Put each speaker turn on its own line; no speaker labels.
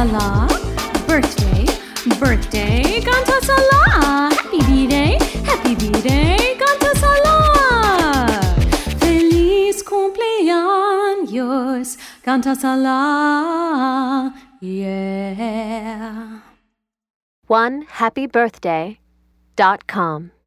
Sala. Birthday, birthday, Ganta Sala. Happy B-Day, Ganta Sala. Feliz cumpleaños, Ganta Sala. Yeah.
OneHappyBirthday.com